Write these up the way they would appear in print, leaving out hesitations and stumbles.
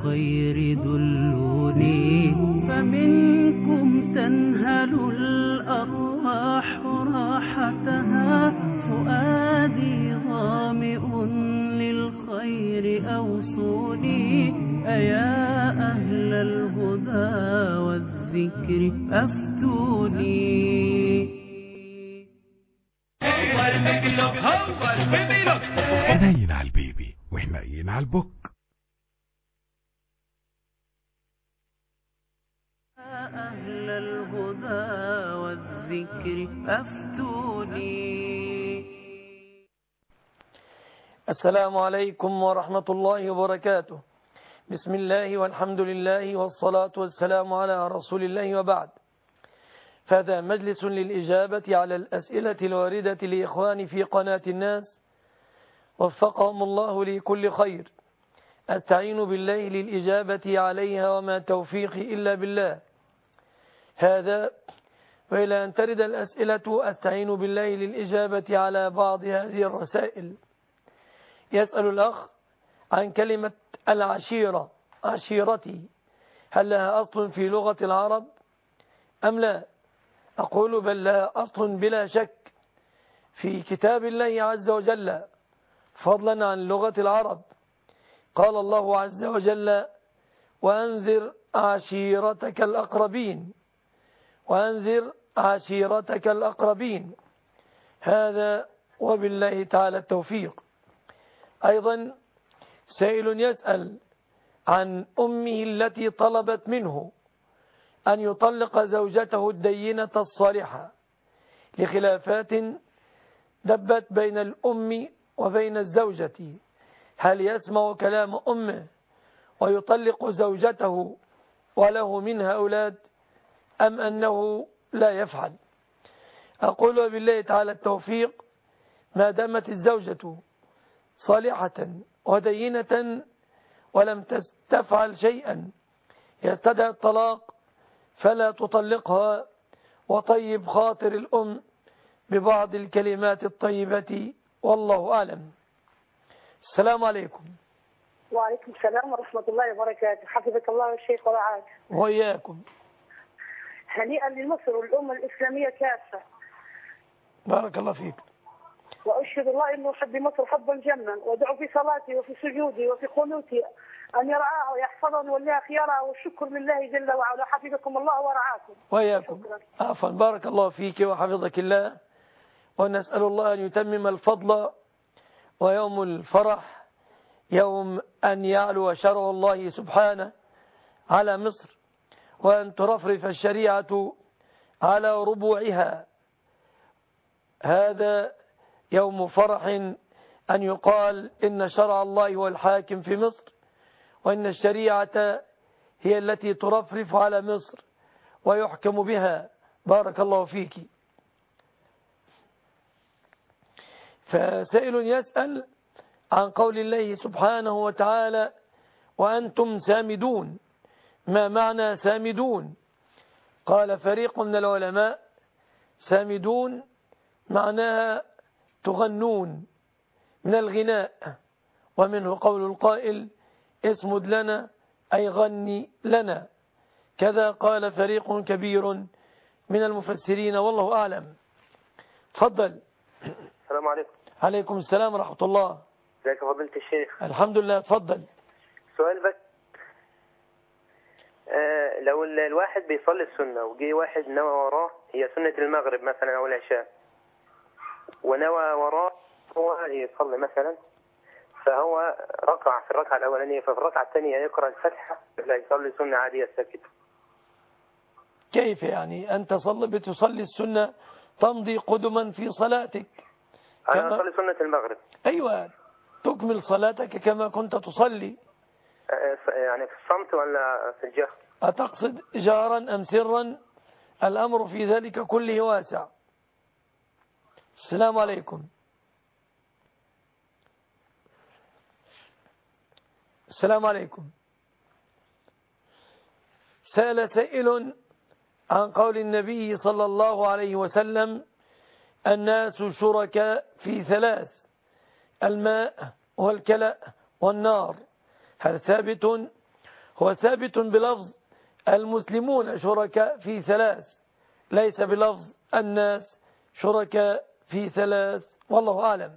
للخير دلوني، فمنكم تنهل الأرواح راحتها، فؤادي ظامئ للخير أوصوني، أيا أهل الهدى والذكر أفتوني. حنين على البيبي وحنين على البوك. أهل الهدى والذكر أفتوني. السلام عليكم ورحمة الله وبركاته. بسم الله والحمد لله والصلاة والسلام على رسول الله، وبعد. فهذا مجلس للإجابة على الأسئلة الواردة لإخواني في قناة الناس، وفقهم الله لكل خير. أستعين بالله للإجابة عليها، وما توفيقي إلا بالله. هذا وإلى أن ترد الأسئلة أستعين بالله للإجابة على بعض هذه الرسائل. يسأل الأخ عن كلمة العشيرة، عشيرتي، هل لها أصل في لغة العرب أم لا؟ أقول بل لها أصل بلا شك في كتاب الله عز وجل، فضلا عن لغة العرب. قال الله عز وجل: وأنذر عشيرتك الأقربين، وأنذر عشيرتك الأقربين. هذا وبالله تعالى التوفيق. أيضا سائل يسأل عن أمه التي طلبت منه أن يطلق زوجته الدينة الصالحة لخلافات دبت بين الأم وبين الزوجة، هل يسمع كلام أمه ويطلق زوجته وله منها أولاد، أم أنه لا يفعل؟ أقول بالله تعالى التوفيق، ما دامت الزوجة صالحة ودينة ولم تفعل شيئا يستدعي الطلاق فلا تطلقها، وطيب خاطر الأم ببعض الكلمات الطيبة، والله أعلم. السلام عليكم. وعليكم السلام ورحمة الله وبركاته. حفظك الله الشيخ ورعاك. وإياكم. هنيئا لمصر والأمة الإسلامية كافة. بارك الله فيك. وأشهد الله أنه أحب مصر حبا جما، وأدعو في صلاتي وفي سجودي وفي قنوتي أن يرعاها ويحفظها ويوليها خيارها، والشكر لله جل وعلا. حفظكم الله ورعاكم. وإياكم. عفوا، بارك الله فيك وحفظك الله، ونسأل الله أن يتمم الفضل، ويوم الفرح يوم أن يعلو شرع الله سبحانه على مصر، وأن ترفرف الشريعة على ربوعها. هذا يوم فرح أن يقال إن شرع الله هو الحاكم في مصر، وإن الشريعة هي التي ترفرف على مصر ويحكم بها. بارك الله فيك. فسائل يسأل عن قول الله سبحانه وتعالى: وأنتم سامدون. ما معنى سامدون؟ قال فريق من العلماء: سامدون معناها تغنون من الغناء، ومنه قول القائل: اسمد لنا أي غني لنا. كذا قال فريق كبير من المفسرين، والله أعلم. تفضل. السلام عليكم. عليكم السلام ورحمة الله. ازيك يا فضيلة الشيخ؟ الحمد لله. تفضل. سؤال بس، لو الواحد بيصلي السنة وجي واحد نوى وراه، هي سنة المغرب مثلا أو العشاء، ونوى وراه هو يصلي مثلا، فهو ركع في الركعة الأولانية، ففي الركعة الثانية يقرأ الفاتحة لا يصلي سنة عادية ساكت؟ كيف يعني؟ أنت بتصلي السنة تمضي قدما في صلاتك. أنا أصلي سنة المغرب. أيوة، تكمل صلاتك كما كنت تصلي. يعني في الصمت ولا في الجهر؟ أتقصد جهرا أم سرا؟ الأمر في ذلك كله واسع. السلام عليكم. السلام عليكم. سأل سائل عن قول النبي صلى الله عليه وسلم: الناس شركاء في ثلاث: الماء والكلأ والنار. هل ثابت هو ثابت بلفظ المسلمون شركاء في ثلاث، ليس بلفظ الناس شركاء في ثلاث، والله أعلم.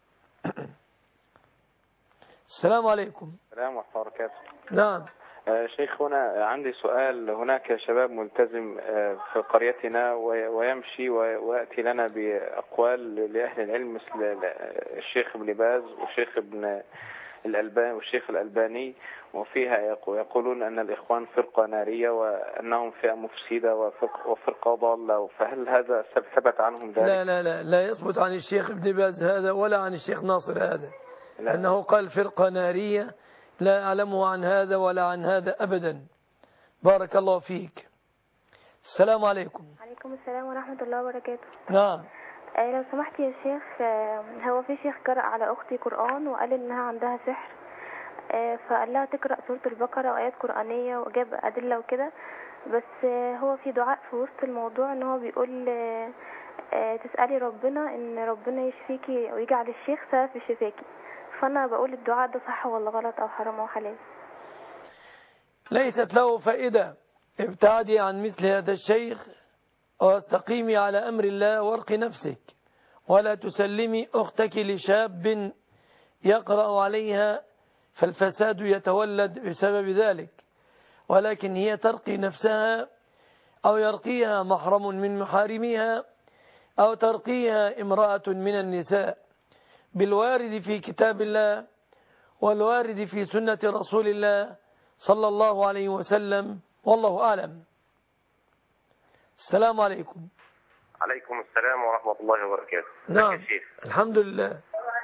السلام عليكم. السلام ورحمة الله وبركاته. نعم. شيخ، هنا عندي سؤال. هناك شباب ملتزم في قريتنا ويمشي ويأتي لنا بأقوال لأهل العلم مثل الشيخ ابن باز والشيخ ابن الألباني والشيخ الألباني، وفيها يقولون أن الإخوان فرقة نارية وأنهم فئة مفسدة وفرقة ضالة، فهل هذا ثبت عنهم ذلك؟ لا لا لا لا يثبت عن الشيخ ابن باز هذا ولا عن الشيخ ناصر هذا، أنه قال فرقة نارية، لا أعلمه عن هذا ولا عن هذا أبدا. بارك الله فيك. السلام عليكم. عليكم السلام ورحمة الله وبركاته. نعم. لو سمحت يا شيخ، هو في شيخ قرأ على أختي قرآن وقال إنها عندها سحر، فقال لها تقرأ سورة البقرة وآيات قرآنية وجاب أدلة وكده، بس هو في دعاء في وسط الموضوع إن هو بيقول تسألي ربنا إن ربنا يشفيكي ويجعل الشيخ سبب في شفاكي، فأنا بقول الدعاء ده صح ولا غلط أو حرام أو حلال؟ ليست له فائدة. ابتعدي عن مثل هذا الشيخ واستقيمي على أمر الله وارقي نفسك، ولا تسلمي أختك لشاب يقرأ عليها فالفساد يتولد بسبب ذلك، ولكن هي ترقي نفسها أو يرقيها محرم من محارمها أو ترقيها امرأة من النساء بالوارد في كتاب الله والوارد في سنة رسول الله صلى الله عليه وسلم، والله أعلم. السلام عليكم. عليكم السلام ورحمة الله وبركاته. نعم. الحمد لله.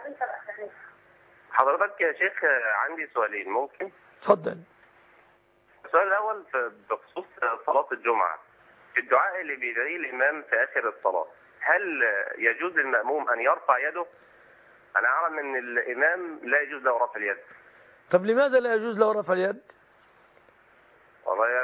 حضرتك يا شيخ عندي سؤالين ممكن؟ تفضل. السؤال الأول بخصوص صلاة الجمعة، في الدعاء اللي بيدعيه الإمام في آخر الصلاة، هل يجوز للمأموم أن يرفع يده؟ أنا أعلم أن الإمام لا يجوز له رفع اليد. طب لماذا لا يجوز له رفع اليد؟ والله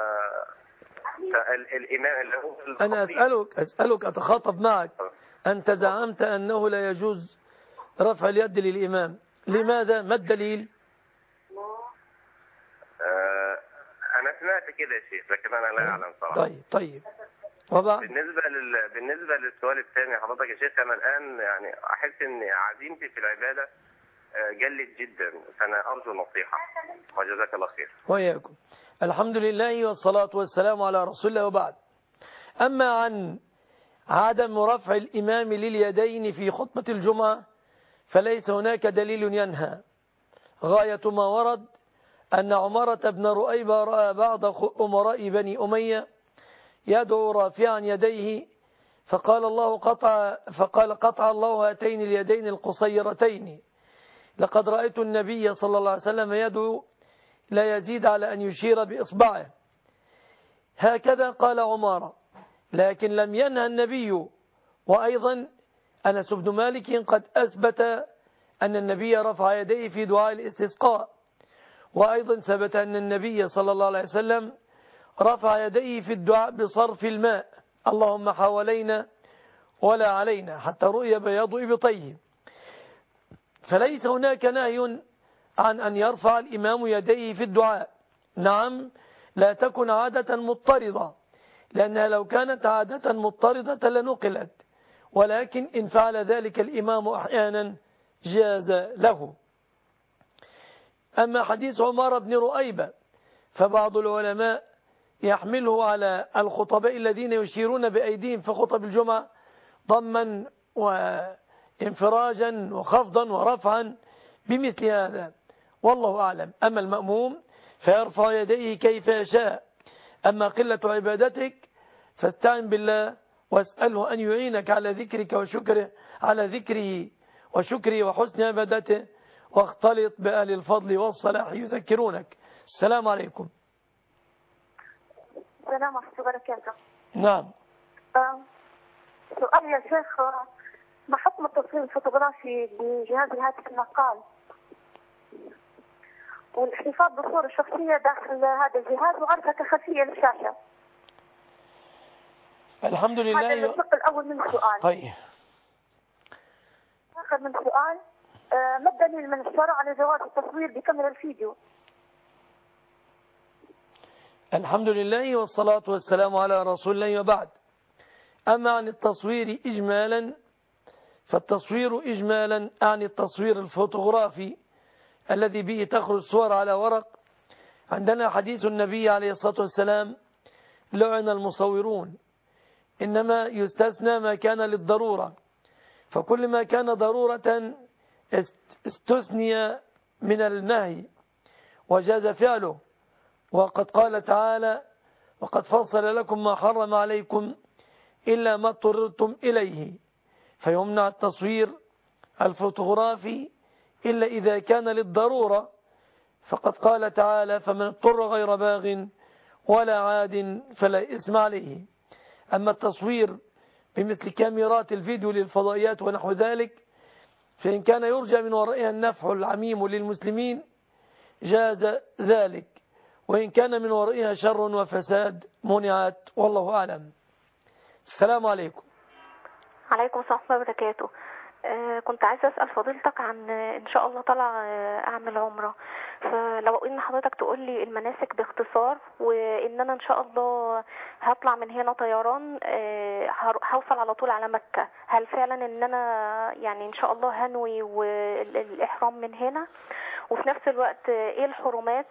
الإمام اللي هو أنا أسألك أتخاطب معك. أنت زعمت أنه لا يجوز رفع اليد للإمام، لماذا؟ ما الدليل؟ أنا سمعت كده يا شيخ لكن أنا لا أعلم صراحة. طيب وبعد؟ بالنسبة للسؤال الثاني حضرتك يا شيخ، أنا الآن يعني أحس أن عزيمتي في العبادة قلت جدا، فأنا أرجو نصيحة وجزاك الله خير. وإياكم. الحمد لله والصلاة والسلام على رسول الله، وبعد. أما عن عدم رفع الإمام لليدين في خطبة الجمعة فليس هناك دليل ينهى. غاية ما ورد أن عمرة بن رؤيبة رأى بعض أمراء بني أمية يدعو رافعا يديه فقال قطع الله هاتين اليدين القصيرتين، لقد رأيت النبي صلى الله عليه وسلم يدعو لا يزيد على أن يشير بإصبعه، هكذا قال عمارة، لكن لم ينهى النبي. وأيضا أنس بن مالك قد أثبت أن النبي رفع يديه في دعاء الاستسقاء، وأيضا ثبت أن النبي صلى الله عليه وسلم رفع يديه في الدعاء بصرف الماء، اللهم حوالينا ولا علينا، حتى رؤي بياض إبطيه. فليس هناك نهي عن أن يرفع الإمام يديه في الدعاء. نعم، لا تكن عادة مضطردة، لأنها لو كانت عادة مضطردة لنقلت، ولكن إن فعل ذلك الإمام أحيانا جاز له. أما حديث عمر بن رؤيبة فبعض العلماء يحمله على الخطباء الذين يشيرون بأيديهم في خطب الجمعة ضما وانفراجا وخفضا ورفعا بمثل هذا، والله أعلم. أما المأموم فيرفع يديه كيف يشاء. أما قلة عبادتك فاستعن بالله واسأله أن يعينك على ذكرك وشكره، على ذكره وشكره وحسن عبادته، واختلط بأهل الفضل والصلاح يذكرونك. السلام عليكم. السلام ورحمة الله وبركاته. نعم. سؤال يا شيخ، ما حكم التصوير الفوتوغرافي بجهاز الهاتف النقال والاحتفاظ بالصورة الشخصية داخل هذا الجهاز وغرفة خلفية للشاشة؟ الحمد لله. هذا الشق الأول من السؤال. طيب. آخر من السؤال، ما الدليل من الشرع على جواز التصوير بكاميرا الفيديو؟ الحمد لله والصلاة والسلام على رسول الله وبعد. أما عن التصوير إجمالا، فالتصوير إجمالا عن التصوير الفوتوغرافي الذي به تخرج الصور على ورق. عندنا حديث النبي عليه الصلاة والسلام: لعن المصورون، إنما يستثنى ما كان للضرورة، فكل ما كان ضرورة استثني من النهي وجاز فعله. وقد قال تعالى: وقد فصل لكم ما حرم عليكم إلا ما اضطررتم إليه، فيمنع التصوير الفوتوغرافي إلا إذا كان للضرورة، فقد قال تعالى: فمن اضطر غير باغ ولا عاد فلا إثم عليه. أما التصوير بمثل كاميرات الفيديو للفضائيات ونحو ذلك، فإن كان يرجى من ورائها النفع العميم للمسلمين جاز ذلك، وإن كان من ورائها شر وفساد منعت، والله أعلم. السلام عليكم. عليكم السلام ورحمة الله وبركاته. كنت عايزة أسأل فضيلتك عن إن شاء الله طلع أعمل عمرة، فلو إن حضرتك تقول لي المناسك باختصار، وإن أنا إن شاء الله هطلع من هنا طيران هوصل على طول على مكة، هل فعلا إن أنا يعني إن شاء الله هنوي والإحرام من هنا؟ وفي نفس الوقت إيه الحرمات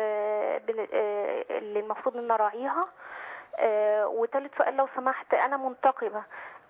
اللي المفروض إن أراعيها؟ وثالث سؤال لو سمحت، أنا منتقبة،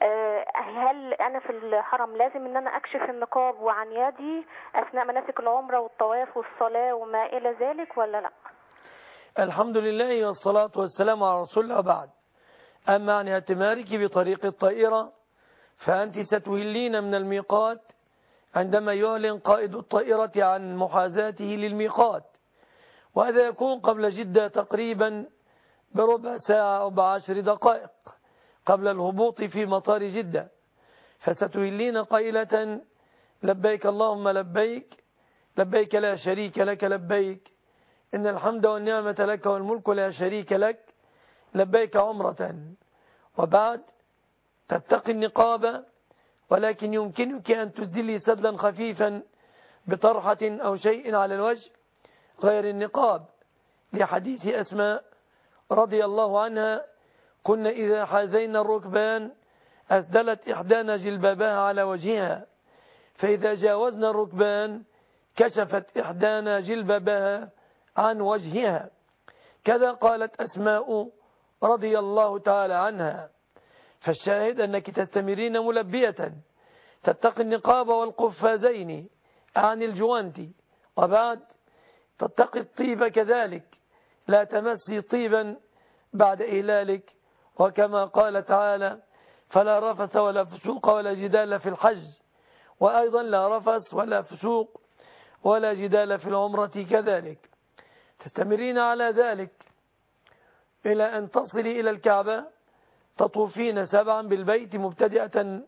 هل أنا في الحرم لازم إن أنا أكشف النقاب وعن يدي أثناء مناسك العمرة والطواف والصلاة وما إلى ذلك ولا لا؟ الحمد لله والصلاة والسلام على رسول الله بعد. أما عن اعتمارك بطريق الطائرة، فأنت ستهلين من الميقات عندما يعلن قائد الطائرة عن محاذاته للميقات، وهذا يكون قبل جدة تقريبا بربع ساعة أو ب10 دقائق قبل الهبوط في مطار جدة، فستهلين قائلة: لبيك اللهم لبيك، لبيك لا شريك لك لبيك، إن الحمد والنعمة لك والملك لا شريك لك، لبيك عمرة. وبعد تتقي النقاب، ولكن يمكنك أن تسدلي سدلا خفيفا بطرحة أو شيء على الوجه غير النقاب، لحديث أسماء رضي الله عنها: كنا إذا حازينا الركبان أسدلت إحدانا جلبابها على وجهها، فإذا جاوزنا الركبان كشفت إحدانا جلبابها عن وجهها. كذا قالت أسماء رضي الله تعالى عنها. فالشاهد أنك تستمرين ملبية، تتقي النقاب والقفازين عن الجوانت، وبعد تتقي الطيب كذلك، لا تمسي طيبا بعد إهلالك، وكما قال تعالى: فلا رفث ولا فسوق ولا جدال في الحج، وأيضا لا رفث ولا فسوق ولا جدال في العمرة كذلك. تستمرين على ذلك إلى أن تصلي إلى الكعبة، تطوفين 7 بالبيت مبتدئة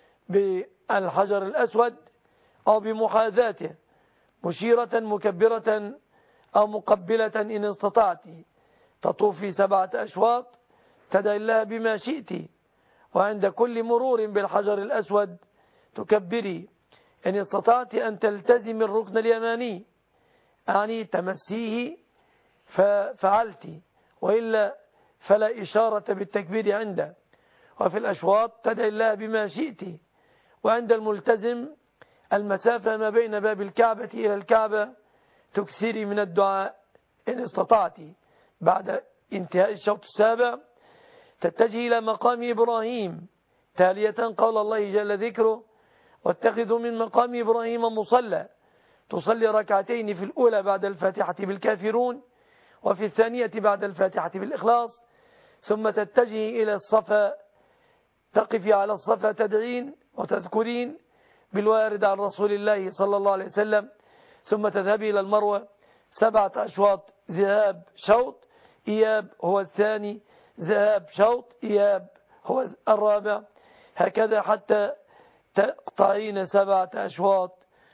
بالحجر الأسود أو بمحاذاته، مشيرة مكبرة أو مقبلة إن استطعت. تطوفي 7 أشواط، تدعي الله بما شئت، وعند كل مرور بالحجر الأسود تكبري. إن استطعت أن تلتزم الركن اليماني، يعني تمسيه ففعلت، وإلا فلا إشارة بالتكبير عنده. وفي الأشواط تدعي الله بما شئت. وعند الملتزم المسافة ما بين باب الكعبة إلى الكعبة تكثري من الدعاء إن استطعت. بعد انتهاء الشوط السابع تتجه إلى مقام إبراهيم، تالية قول الله جل ذكره: واتخذوا من مقام إبراهيم مصلى. تصلي ركعتين، في الأولى بعد الفاتحة بالكافرون، وفي الثانية بعد الفاتحة بالإخلاص، ثم تتجه إلى الصفا، تقفي على الصفا تدعين وتذكرين بالوارد عن رسول الله صلى الله عليه وسلم، ثم تذهبي إلى المروة 7 أشواط، ذهاب شوط، إياب هو الثاني، ذهاب شوط، إياب هو الرابع، هكذا حتى تقطعين 7 أشواط،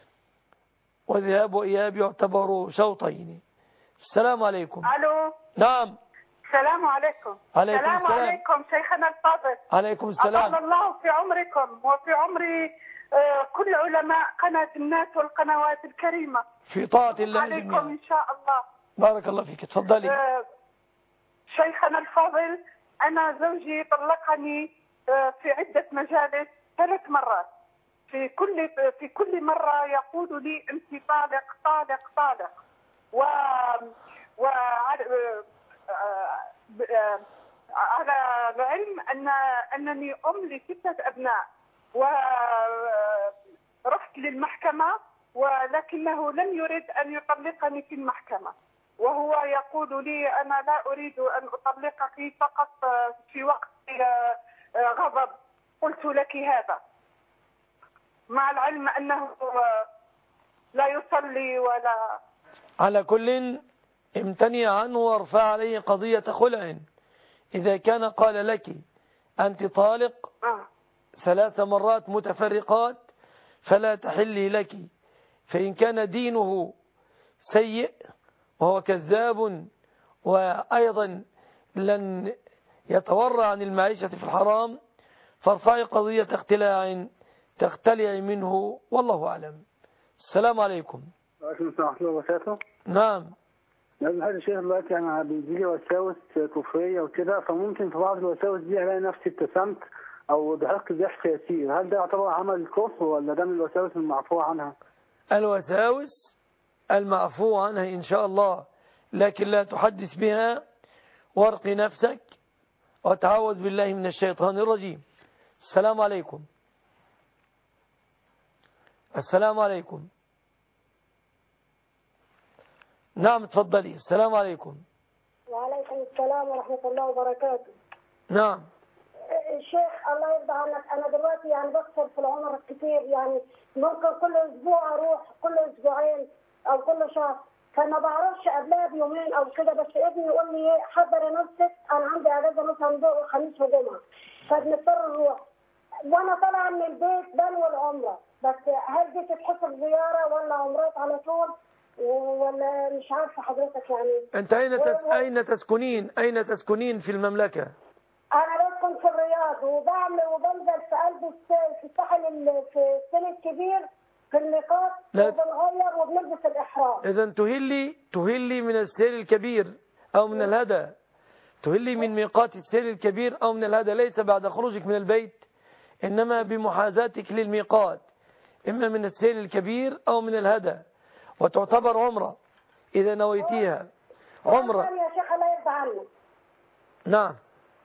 وذهاب وإياب يعتبر شوطين. السلام عليكم. الو. نعم. السلام عليكم. عليكم السلام السلام. عليكم شيخنا الفاضل. عليكم السلام. أطال الله في عمركم وفي عمر كل علماء قناة الناس والقنوات الكريمة. في طاعة الله عليكم جميعا. إن شاء الله. بارك الله فيك. تفضلي. شيخنا الفاضل، أنا زوجي طلقني في عدة مجالس 3 مرات. في كل مرة يقول لي أنت طالق طالق طالق. على العلم أنني أم ل6 أبناء، ورحت للمحكمة ولكنه لم يرد أن يطلقني في المحكمة، وهو يقول لي أنا لا أريد أن أطلقك فقط في وقت غضب. قلت لك هذا مع العلم أنه لا يصلي ولا. على كل امتنع عنه وارفع عليه قضية خلع. إذا كان قال لك أنت طالق 3 مرات متفرقات فلا تحلي لك، فإن كان دينه سيء وهو كذاب وأيضا لن يتورع عن المعيشة في الحرام فارفعي قضية اختلاع تختلع منه، والله أعلم. السلام عليكم. وعليكم السلام ورحمة الله وبركاته. نعم. لازم حاجة شيخ دلوقتي أنا بيجيلي وساوس كفرية وكده، فممكن في بعض الوساوس دي ألاقي نفسي ابتسمت أو ضحكت ضحك يسير، هل ده يعتبر عمل كفر ولا ده من الوساوس المعفو عنها؟ الوساوس المعفو عنها إن شاء الله، لكن لا تحدث بها، وارقي نفسك وتعوذ بالله من الشيطان الرجيم. السلام عليكم. السلام عليكم. نعم تفضلي. السلام عليكم. وعليكم السلام ورحمة الله وبركاته. نعم. الشيخ الله يرضى عنك، أنا دلوقتي يعني بكسر في العمر كتير، يعني ممكن كل أسبوع أروح، كل أسبوعين أو كل شهر، فما بعرفش قبلها بيومين أو كده، بس ابني يقول لي حضري نفسك أنا عندي أجازة مثلا خميس وجمعة فبنضطر نروح، وأنا طالعة من البيت بنوي العمرة، بس هل دي تتحسب زيارة ولا عمرات على طول ولا مش عارفة حضرتك يعني؟ أنت أين تسكنين في المملكة؟ أنا بسكن في الرياض وبنزل في قلب في الساحل في السن الكبير في الميقات وبنغير وبنلبس الإحرام. إذا تهلي من السير الكبير أو من الهدى، تهلي من ميقات السير الكبير أو من الهدى، ليس بعد خروجك من البيت إنما بمحاذاتك للميقات، إما من السير الكبير أو من الهدى، وتعتبر عمرة إذا نويتيها عمرة. يا شيخ الله يرضى عنك. نعم.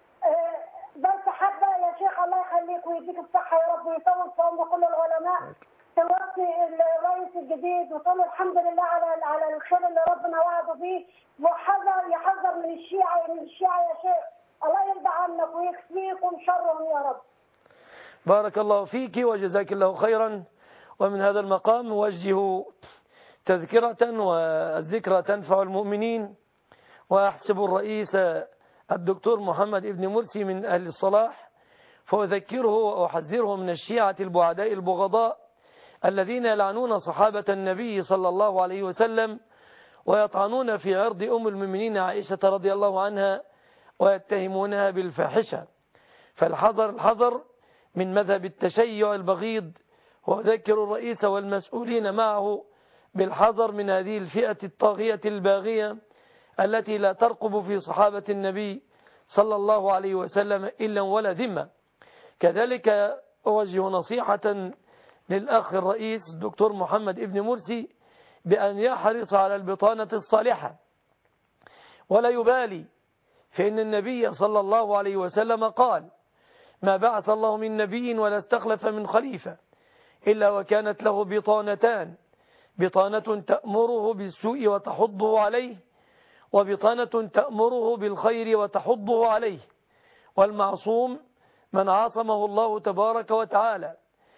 بس حابة يا شيخ الله يخليك ويديك الصحة يا رب ويطول في عمر كل العلماء، توفي الرئيس الجديد وطول الحمد لله على الخير اللي ربنا وعده بيه، يحذر من الشيعة يا شيخ، الله يرضى عنك ويكفيكم شرهم يا رب. بارك الله فيك وجزاك الله خيرا. ومن هذا المقام نوجه تذكرة والذكرى تنفع المؤمنين، وأحسب الرئيس الدكتور محمد ابن مرسي من أهل الصلاح، فأذكره وأحذره من الشيعة البعداء البغضاء الذين يلعنون صحابة النبي صلى الله عليه وسلم ويطعنون في عرض أم المؤمنين عائشة رضي الله عنها ويتهمونها بالفاحشة. فالحذر الحذر من مذهب التشيع البغيض، وأذكر الرئيس والمسؤولين معه بالحذر من هذه الفئة الطاغية الباغية التي لا ترقب في صحابة النبي صلى الله عليه وسلم إلا ولا ذمة. كذلك أوجه نصيحة للأخ الرئيس الدكتور محمد ابن مرسي بأن يحرص على البطانة الصالحة ولا يبالي، فإن النبي صلى الله عليه وسلم قال: ما بعث الله من نبي ولا استخلف من خليفة إلا وكانت له بطانتان، بطانة تأمره بالسوء وتحضه عليه، وبطانة تأمره بالخير وتحضه عليه. والمعصوم من عاصمه الله تبارك وتعالى.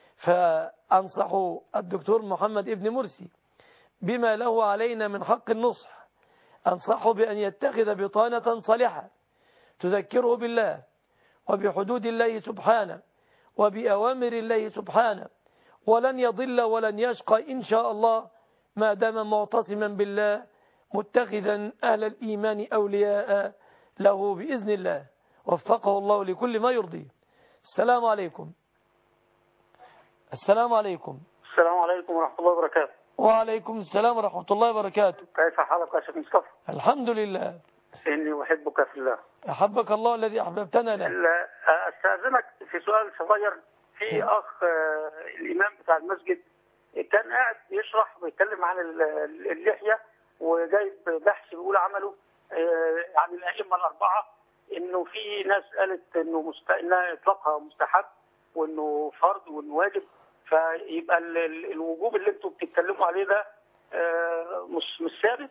فأنصح الدكتور محمد ابن مرسي بما له علينا من حق النصح، أنصحه بأن يتخذ بطانة صالحة تذكره بالله وبحدود الله سبحانه وبأوامر الله سبحانه، ولن يضل ولن يشقى إن شاء الله ما دام معتصما بالله متخذا أهل الإيمان أولياء له بإذن الله، وفقه الله لكل ما يرضيه. السلام عليكم. السلام عليكم. السلام عليكم ورحمة الله وبركاته. وعليكم السلام ورحمة الله وبركاته. كيف حالك يا شيخ مصطفى؟ الحمد لله. إني أحبك في الله. أحبك الله الذي أحببتنا له. أستأذنك في سؤال صغير. في أخ الإمام بتاع المسجد كان قاعد يشرح ويتكلم عن اللحية، وجايب بحث بيقول عمله عن الأئمة الأربعة، إنه في ناس قالت إنه إنها إطلاقها مستحب وإنه فرض وإنه واجب، فيبقى الوجوب اللي أنتم بتتكلموا عليه ده مش ثابت.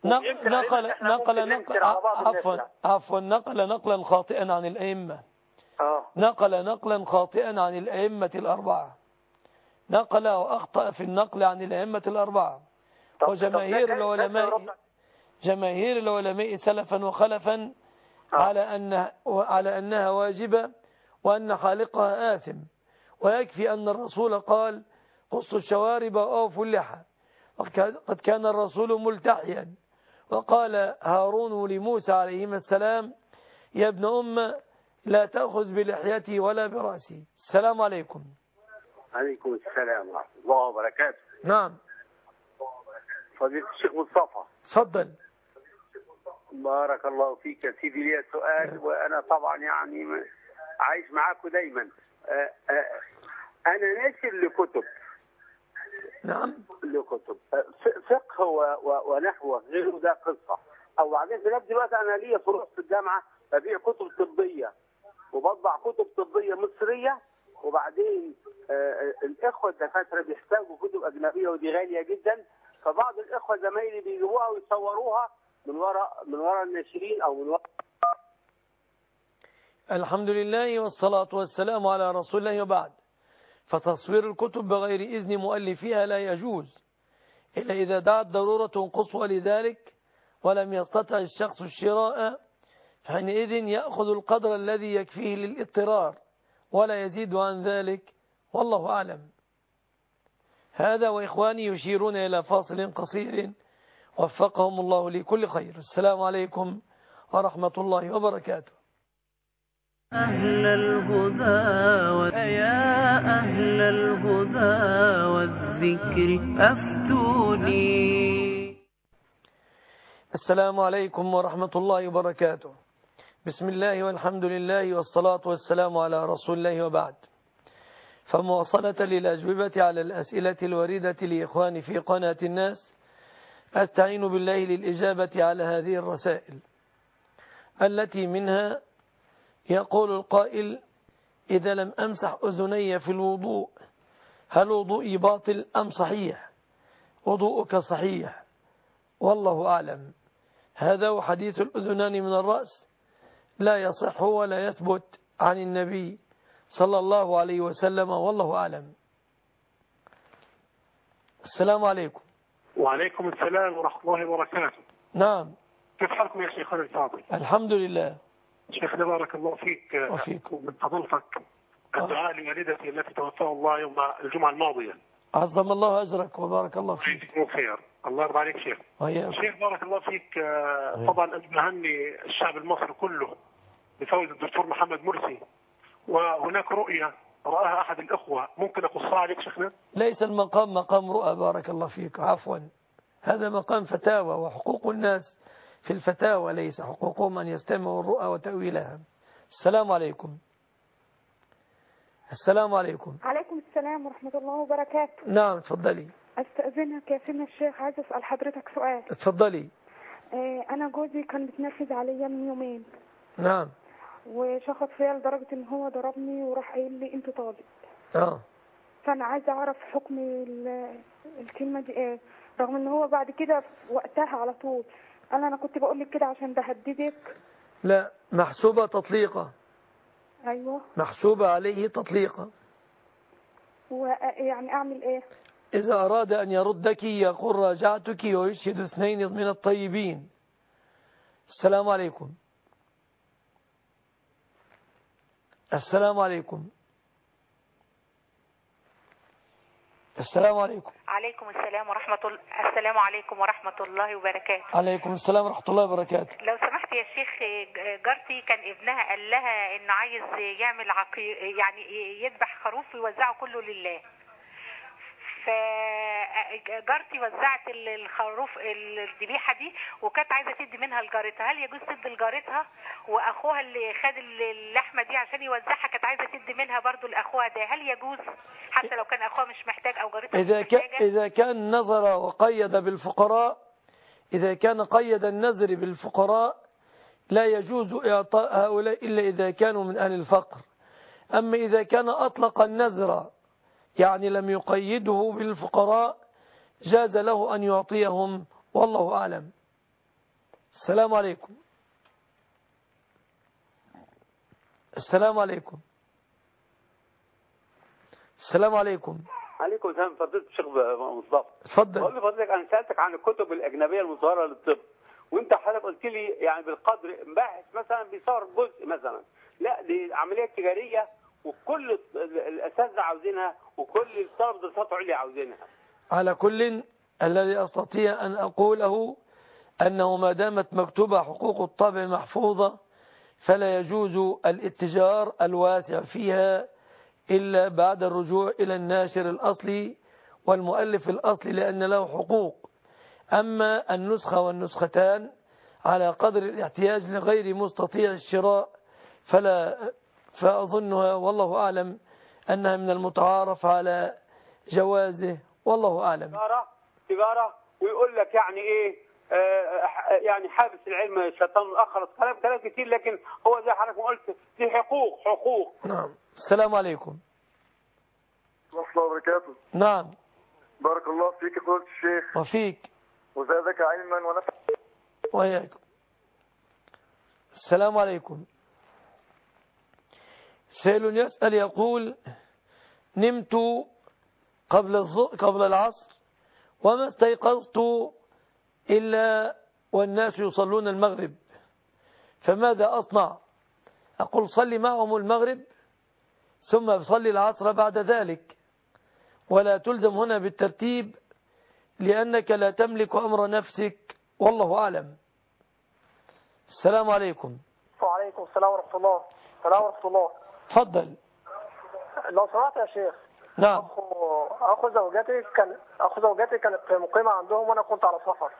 نقل نقلا خاطئا عن الأئمة. نقل نقلا خاطئا عن الأئمة الأربعة. نقل وأخطأ في النقل عن الأئمة الأربعة. وجماهير العلماء سلفا وخلفا على أنها واجبة وأن خالقها آثم، ويكفي أن الرسول قال قصوا الشوارب وأوفوا اللحى، وقد كان الرسول ملتحيا، وقال هارون لموسى عليهما السلام يا ابن أم لا تأخذ بلحيتي ولا برأسي. السلام عليكم. عليكم السلام ورحمة الله وبركاته. نعم فضيلة الشيخ مصطفى. تفضل. بارك الله فيك يا سيدي. لي سؤال، وأنا طبعا يعني عايش معاكم دايما. أنا ناشر لكتب. نعم. لكتب فقه ونحو غيره، ده قصة. أو بعدين في نفس الوقت أنا ليا فروع في الجامعة ببيع كتب طبية وبطبع كتب طبية مصرية، وبعدين الإخوة الدكاترة بيحتاجوا كتب أجنبية ودي غالية جدا، فبعض الإخوة زمايلي بيجيبوها ويصوروها من وراء الناشرين أو من وراء. الحمد لله والصلاة والسلام على رسول الله، وبعد. فتصوير الكتب بغير إذن مؤلفيها لا يجوز إلا إذا دعت ضرورة قصوى لذلك ولم يستطع الشخص الشراء، فحينئذ يأخذ القدر الذي يكفيه للاضطرار ولا يزيد عن ذلك، والله أعلم. هذا وإخواني يشيرون إلى فاصل قصير وفقهم الله لكل خير. السلام عليكم ورحمة الله وبركاته. أهل الهدى يا أهل الهدى والذكر أفتوني. السلام عليكم ورحمة الله وبركاته. بسم الله والحمد لله والصلاة والسلام على رسول الله، وبعد. فمواصلة للأجوبة على الأسئلة الواردة لإخواني في قناة الناس، أستعين بالله للإجابة على هذه الرسائل، التي منها يقول القائل: إذا لم أمسح أذني في الوضوء هل وضوئي باطل أم صحيح؟ وضوءك صحيح والله أعلم. هذا حديث الأذنان من الرأس لا يصح ولا يثبت عن النبي صلى الله عليه وسلم، والله أعلم. السلام عليكم. وعليكم السلام ورحمة الله وبركاته. نعم. كيف حالكم يا شيخنا الفاضل؟ الحمد لله. شيخنا بارك الله فيك ومن فضلتك الدعاء لوالدتي التي توفاها الله يوم الجمعة الماضية. عظم الله أجرك وبارك الله فيك. خير. الله يرضى عليك شيخ. شيخ بارك الله فيك. طبعا أنا بهني الشعب المصري كله بفوز الدكتور محمد مرسي، وهناك رؤية رآها أحد الأخوة، ممكن أقصها عليك شيخنا؟ ليس المقام مقام رؤى، بارك الله فيك، عفوا. هذا مقام فتاوى، وحقوق الناس في الفتاوى ليس حقوقهم أن يستمعوا الرؤى وتأويلها. السلام عليكم. السلام عليكم. عليكم السلام ورحمة الله وبركاته. نعم تفضلي. استأذنك يا سيدنا الشيخ، عايز أسأل حضرتك سؤال. تفضلي. أنا جوزي كان بيتنفذ عليا من يومين. نعم. وشخص فيا لدرجة إن هو ضربني وراح قايل لي أنت طالق. فأنا عايزة أعرف حكم الكلمة دي إيه، رغم إن هو بعد كده وقتها على طول أنا كنت بقول لك كده عشان بهددك. لا، محسوبة تطليقة. أيوة. محسوبة عليه تطليقة. ويعني أعمل إيه؟ إذا أراد أن يردك يقول راجعتك ويشهد اثنين من الطيبين. السلام عليكم. السلام عليكم. السلام عليكم. عليكم السلام ورحمة الله. السلام عليكم ورحمة الله وبركاته. عليكم السلام ورحمة الله وبركاته. لو سمحت يا شيخ، جارتي كان ابنها قال لها انه عايز يعمل يعني يذبح خروف ويوزعه كله لله، فجارتي وزعت الخروف الذبيحه دي وكانت عايزه تدي منها لجارتها، هل يجوز تدي لجارتها؟ واخوها اللي خد اللحمه دي عشان يوزعها كانت عايزه تدي منها برضو لاخوها ده، هل يجوز حتى لو كان اخوها مش محتاج او جارتها مش محتاجه؟ إذا كان نظر وقيد بالفقراء، إذا كان قيد النذر بالفقراء لا يجوز إعطاء هؤلاء إلا إذا كانوا من أهل الفقر. أما إذا كان أطلق النذر يعني لم يقيده بالفقراء جاز له أن يعطيهم، والله أعلم. السلام عليكم. السلام عليكم. السلام عليكم. عليكم السلام. فضيلة الشيخ مصطفى، اتفضل. بقول لفضلك انا سالتك عن الكتب الاجنبيه المصوره للطب، وانت حضرتك قلت لي يعني بالقدر باحث مثلا بيصور جزء مثلا، لا دي عمليه تجاريه وكل الاساتذه عاوزينها وكل الطلبه دراسات عليا عاوزينها. على كل الذي استطيع ان اقوله انه ما دامت مكتوبه حقوق الطبع محفوظه فلا يجوز الاتجار الواسع فيها إلا بعد الرجوع إلى الناشر الأصلي والمؤلف الأصلي لأن له حقوق. أما النسخة والنسختان على قدر الاحتياج لغير مستطيع الشراء فأظنها والله أعلم أنها من المتعارف على جوازه، والله أعلم. تجارة ويقول لك يعني إيه يعني حابس العلم شيطان أخرس، كلام كتير، لكن هو زي حضرتك ما قلت دي حقوق. نعم. السلام عليكم. ورحمة الله وبركاته. نعم. بارك الله فيك يا فضيلة الشيخ. وفيك. وزادك علما ونفعا. وإياكم. السلام عليكم. سائل يسأل يقول: نمت قبل العصر وما استيقظت إلا والناس يصلون المغرب، فماذا أصنع؟ أقول صلي معهم المغرب ثم صلي العصر بعد ذلك، ولا تلزم هنا بالترتيب لأنك لا تملك أمر نفسك، والله أعلم. السلام عليكم. وعليكم السلام ورحمة الله. السلام ورحمة الله. تفضل. لو سمحت يا شيخ. نعم. أخو زوجتي كانت مقيمة عندهم وأنا كنت على سفر.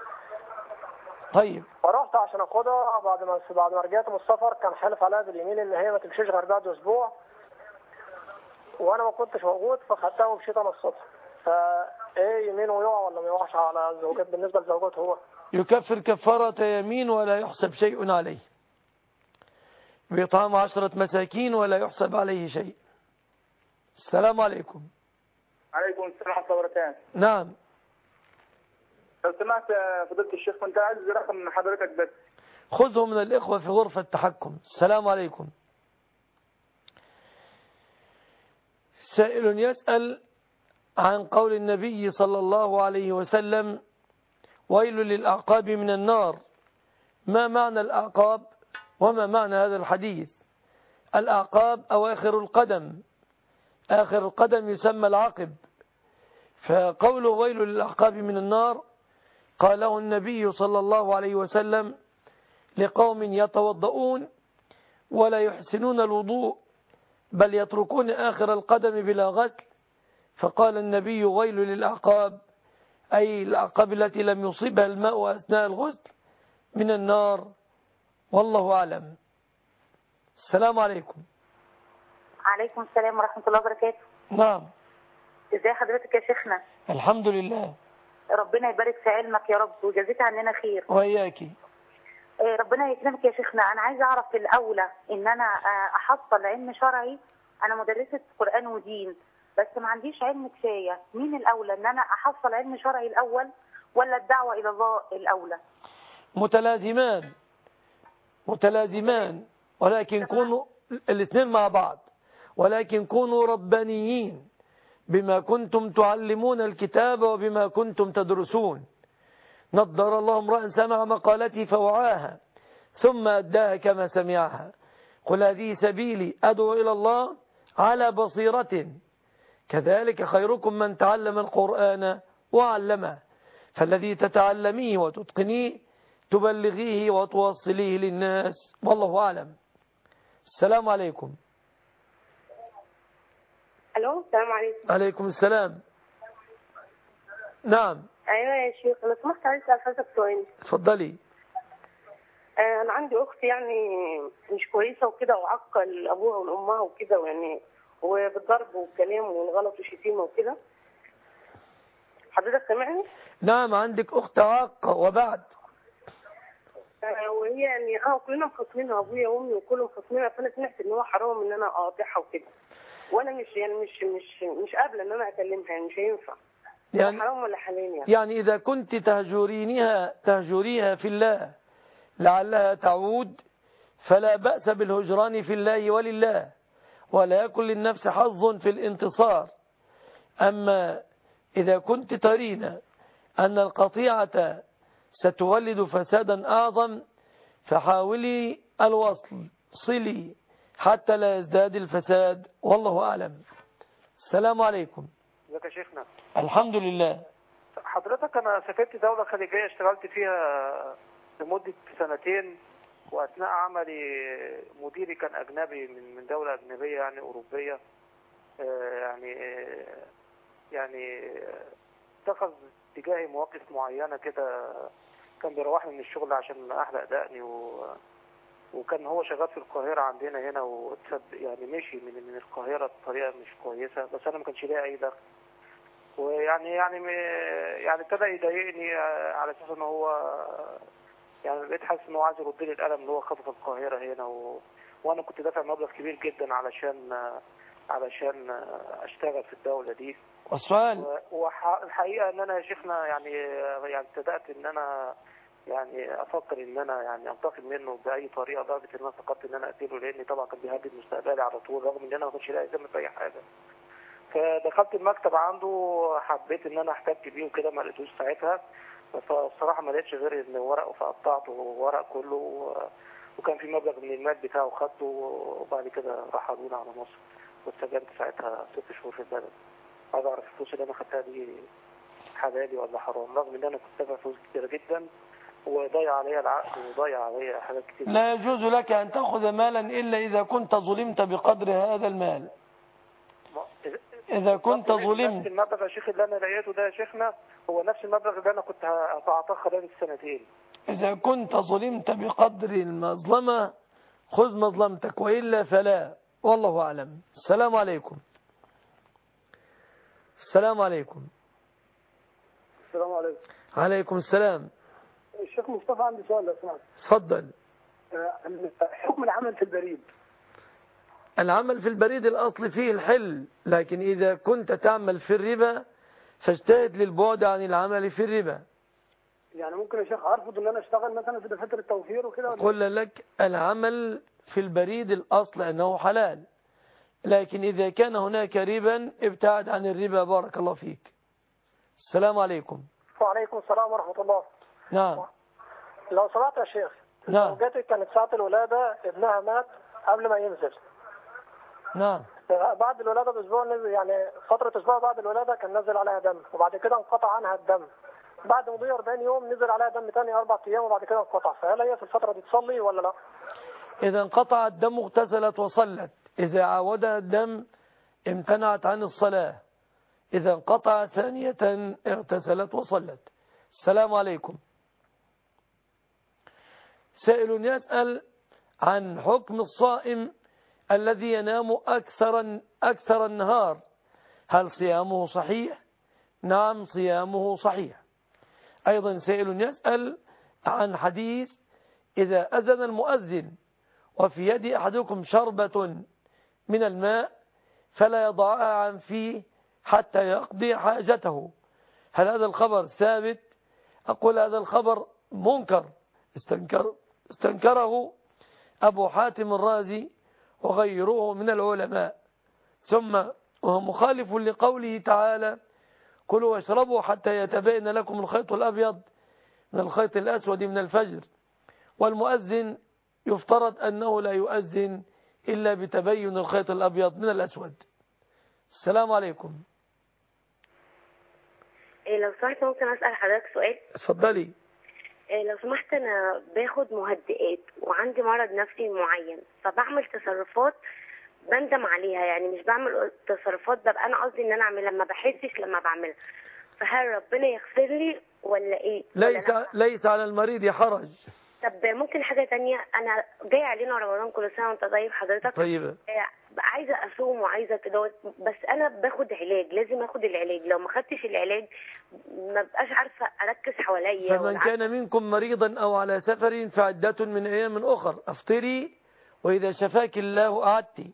طيب. فرحت عشان أخدها بعد ما رجعت من السفر كان حلف عليها باليمين إن هي ما تمشيش غير بعد أسبوع، وأنا ما كنتش موجود فخدتها ومشيت أنا الصبح. فإيه يمينه يقع ولا ما يقعش على الزوجات بالنسبة لزوجته هو؟ يكفر كفارة يمين ولا يحسب شيء عليه، بإطعام 10 مساكين ولا يحسب عليه شيء. السلام عليكم. عليكم السلام ورحمة الله وبركاته. نعم. لو سمعت فضيلة الشيخ كنت عايز رقم من حضرتك بس. خذه من الإخوة في غرفة التحكم. السلام عليكم. سائل يسأل عن قول النبي صلى الله عليه وسلم: ويل للأعقاب من النار. ما معنى الأعقاب وما معنى هذا الحديث؟ الأعقاب أواخر القدم، آخر القدم يسمى العقب، فقوله ويل للأعقاب من النار قاله النبي صلى الله عليه وسلم لقوم يتوضؤون ولا يحسنون الوضوء بل يتركون آخر القدم بلا غسل، فقال النبي ويل للأعقاب، أي الأعقاب التي لم يصيبها الماء أثناء الغسل من النار، والله أعلم. السلام عليكم. عليكم السلام ورحمة الله وبركاته. نعم. ازي حضرتك يا شيخنا؟ الحمد لله. ربنا يبارك في علمك يا رب وجزيك عننا خير. وإياكي. ربنا يكرمك يا شيخنا. أنا عايزة أعرف الأولى إن أنا أحصل علم شرعي، أنا مدرسة قرآن ودين بس ما عنديش علم كفاية، مين الأولى إن أنا أحصل علم شرعي الأول ولا الدعوة إلى الله الأولى؟ متلازمان ولكن كونوا الاثنين مع بعض، ولكن كونوا ربانيين بما كنتم تعلمون الكتاب وبما كنتم تدرسون. نضر الله امرأ سمع مقالتي فوعاها ثم أداها كما سمعها. قل هذه سبيلي أدعو إلى الله على بصيرة، كذلك خيركم من تعلم القرآن وعلمه، فالذي تتعلميه وتتقنيه تبلغيه وتوصليه للناس، والله أعلم. السلام عليكم. الو السلام عليكم. عليكم السلام. نعم. ايوه يا شيخ، لو سمحت عايز اسال حضرتك سؤال. اتفضلي. انا عندي اخت يعني مش كويسه وكده، وعاقه لابوها ولامها وكده، يعني وبالضرب والكلام والغلط والشتيمه وكده. حضرتك سامعني؟ نعم، عندك اخت عاقه وبعد. وهي يعني كلنا مخاصمينها، ابويا وامي وكلهم مخاصمينها، فانا سمعت ان هو حرام ان انا اقاطعها وكده، وانا مش يعني مش قابله ان انا اكلمها، يعني مش هينفع. يعني حرام ولا حلال يعني إذا كنت تهجريها في الله لعلها تعود، فلا بأس بالهجران في الله ولله، ولا يكن للنفس حظ في الانتصار. أما إذا كنت ترين أن القطيعة ستولد فسادا أعظم، فحاولي الوصل، صلي حتى لا يزداد الفساد، والله أعلم. السلام عليكم. ازيك يا شيخنا؟ الحمد لله. حضرتك انا سافرت دولة خليجية اشتغلت فيها لمدة 2 واثناء عملي مديري كان اجنبي من دولة اجنبية يعني اوروبية، يعني اتخذ تجاهي مواقف معينة كده، كان بيروحني من الشغل عشان احلق دقني وكان هو شغال في القاهرة عندنا هنا، يعني مشي من القاهرة بطريقة مش كويسة، بس انا ما كانش ليا اي دخل. ويعني ابتدى يضايقني على اساس ان هو يعني بقيت حاسس ان هو عايز يرد لي القلم اللي هو خده في القاهره هنا، وانا كنت دافع مبلغ كبير جدا علشان اشتغل في الدوله دي. والسؤال والحقيقه ان انا يا شيخنا يعني ابتدات ان انا يعني افكر ان انا يعني انتقم منه باي طريقه، لدرجه ان انا فكرت ان انا اقتله، لان طبعا كان بيهدد مستقبلي على طول، رغم ان انا ما كنتش لاقي ذنب في اي حاجه. فدخلت المكتب عنده، حبيت ان انا احتك بيه وكده، ما لقيتوش ساعتها، فالصراحه ما لقيتش غير ان ورقه، فقطعته ورق كله، وكان في مبلغ من المال بتاعه خدته، وبعد كده رحلونا على مصر، واتسجنت ساعتها 6 شهور في البلد. عايز اعرف الفلوس اللي انا خدتها دي حلالي ولا حرام، رغم ان انا كنت دافع فلوس كتيره جدا وضيع عليا العقد وضيع عليا حاجات كتير. لا يجوز لك ان تاخذ مالا الا اذا كنت ظلمت بقدر هذا المال. إذا كنت ظلمت. نفس المبلغ يا شيخ اللي أنا لقيته ده يا شيخنا هو نفس المبلغ اللي أنا كنت هعطاه خلال السنتين. إذا كنت ظلمت بقدر المظلمة خذ مظلمتك، وإلا فلا، والله أعلم. السلام عليكم. السلام عليكم. السلام عليكم. عليكم السلام. الشيخ مصطفى عندي سؤال لو سمحت. تفضل. حكم العمل في البريد. العمل في البريد الأصل فيه الحل، لكن إذا كنت تعمل في الربا فاجتهد للبعد عن العمل في الربا. يعني ممكن يا شيخ أرفض أن أنا أشتغل مثلا في دفاتر التوفير وكده؟ قل لك العمل في البريد الأصل أنه حلال، لكن إذا كان هناك ربا ابتعد عن الربا. بارك الله فيك. السلام عليكم. وعليكم السلام ورحمة الله. نعم. لو سمعت يا شيخ، نعم. زوجتي كانت ساعة الولادة ابنها مات قبل ما ينزل. نعم. بعد الولادة بأسبوع نزل، يعني فترة أسبوع بعد الولادة كان نزل عليها دم، وبعد كده انقطع عنها الدم. بعد مضي 40 يوم نزل عليها دم تاني 4 أيام، وبعد كده انقطع. فهل هي في الفترة دي تصلي ولا لا؟ إذا انقطع الدم اغتسلت وصلت، إذا عودها الدم امتنعت عن الصلاة، إذا انقطع ثانية اغتسلت وصلت. السلام عليكم. سائل يسأل عن حكم الصائم الذي ينام أكثر النهار، هل صيامه صحيح؟ نعم، صيامه صحيح. أيضا سائل يسأل عن حديث إذا أذن المؤذن وفي يد أحدكم شربة من الماء فلا يضعها عن فيه حتى يقضي حاجته، هل هذا الخبر ثابت؟ أقول هذا الخبر منكر، استنكره أبو حاتم الرازي وغيره من العلماء، ثم وهو مخالف لقوله تعالى كلوا واشربوا حتى يتبين لكم الخيط الأبيض من الخيط الأسود من الفجر، والمؤذن يفترض أنه لا يؤذن إلا بتبين الخيط الأبيض من الأسود. السلام عليكم. لو سمحت ممكن أسأل حضرتك سؤال؟ اتفضلي. لو سمحت، أنا باخد مهدئات وعندي مرض نفسي معين، فبعمل تصرفات بندم عليها، يعني مش بعمل تصرفات ببقى أنا قصدي إن أنا أعملها، ما بحسش لما بعملها، فهل ربنا يغفر لي ولا ايه؟ ليس على المريض حرج. طب ممكن حاجة تانية، أنا جاي علينا رمضان، كل سنة وأنت طيب حضرتك. طيبة. عايزة أصوم وعايزة كده، بس أنا باخد علاج، لازم أخد العلاج، لو ما خدتش العلاج ما بقاش عارفة أركز حواليا. فمن كان منكم مريضا أو على سفر فعدة من أيام أخر، أفطري وإذا شفاك الله أعدتي.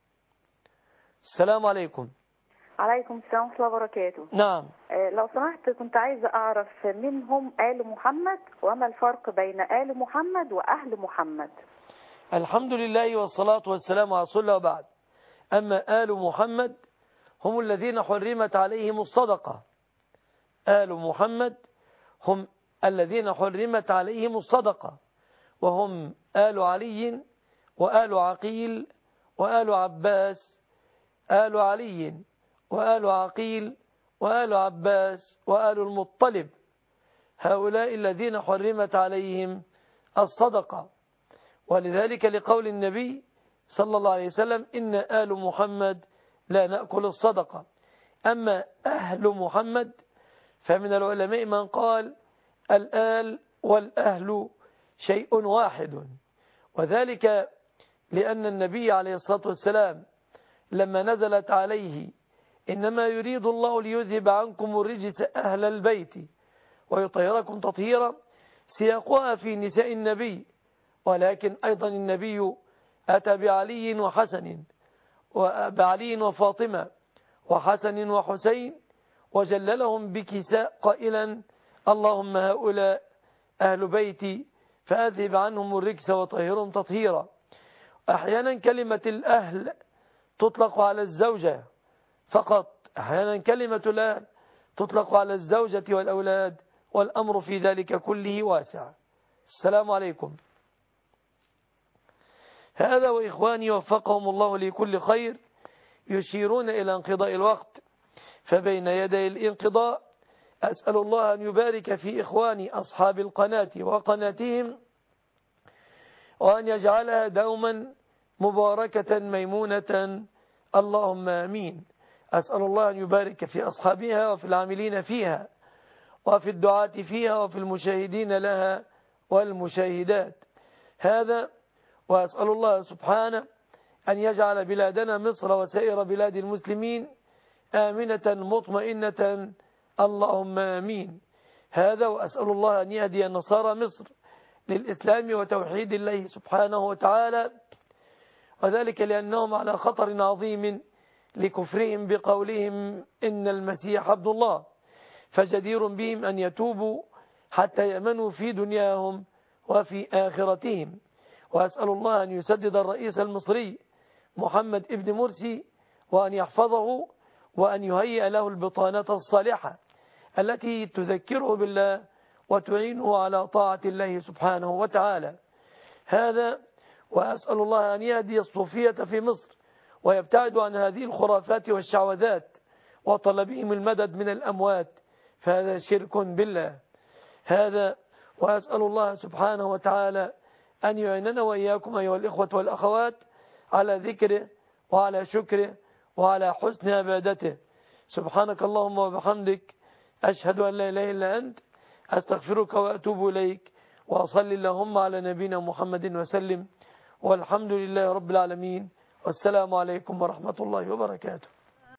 السلام عليكم. عليكم السلام ورحمة الله وبركاته. نعم. لو سمحت كنت عايزة أعرف من هم آل محمد، وما الفرق بين آل محمد وأهل محمد؟ الحمد لله والصلاة والسلام على رسول الله وبعد. أما آل محمد هم الذين حرمت عليهم الصدقة. آل محمد هم الذين حرمت عليهم الصدقة، وهم آل علي وآل عقيل وآل عباس. آل علي وآل عقيل وآل عباس وآل المطلب، هؤلاء الذين حرمت عليهم الصدقة. ولذلك لقول النبي صلى الله عليه وسلم إن آل محمد لا نأكل الصدقة. أما أهل محمد فمن العلماء من قال الآل والأهل شيء واحد، وذلك لأن النبي عليه الصلاة والسلام لما نزلت عليه إنما يريد الله ليذهب عنكم الرجس أهل البيت ويطهركم تطهيرا، سياقها في نساء النبي، ولكن أيضا النبي أتى بعلي وحسن وبعلي وفاطمة وحسن وحسين وجللهم بكساء قائلا اللهم هؤلاء أهل بيتي فأذهب عنهم الرجس وطهرهم تطهيرا. أحيانا كلمة الأهل تطلق على الزوجة فقط، أحيانا كلمة الأهل تطلق على الزوجة والأولاد، والأمر في ذلك كله واسع. السلام عليكم. هذا وإخواني وفقهم الله لكل خير يشيرون إلى انقضاء الوقت، فبين يدي الانقضاء أسأل الله أن يبارك في إخواني أصحاب القناة وقناتهم، وأن يجعلها دوما مباركة ميمونة، اللهم آمين. أسأل الله أن يبارك في أصحابها وفي العاملين فيها وفي الدعاة فيها وفي المشاهدين لها والمشاهدات. هذا وأسأل الله سبحانه أن يجعل بلادنا مصر وسائر بلاد المسلمين آمنة مطمئنة، اللهم آمين. هذا وأسأل الله أن يهدي النصارى مصر للإسلام وتوحيد الله سبحانه وتعالى، وذلك لأنهم على خطر عظيم لكفرهم بقولهم إن المسيح عبد الله، فجدير بهم أن يتوبوا حتى يأمنوا في دنياهم وفي آخرتهم. وأسأل الله أن يسدد الرئيس المصري محمد ابن مرسي وأن يحفظه وأن يهيئ له البطانة الصالحة التي تذكره بالله وتعينه على طاعة الله سبحانه وتعالى. هذا وأسأل الله أن يهدي الصوفية في مصر ويبتعد عن هذه الخرافات والشعوذات وطلبهم المدد من الأموات، فهذا شرك بالله. هذا وأسأل الله سبحانه وتعالى أن يعيننا وإياكم أيها الإخوة والأخوات على ذكره وعلى شكره وعلى حسن عبادته. سبحانك اللهم وبحمدك، أشهد أن لا إله إلا أنت، أستغفرك وأتوب إليك، وأصلي اللهم على نبينا محمد وسلم، والحمد لله رب العالمين، والسلام عليكم ورحمة الله وبركاته.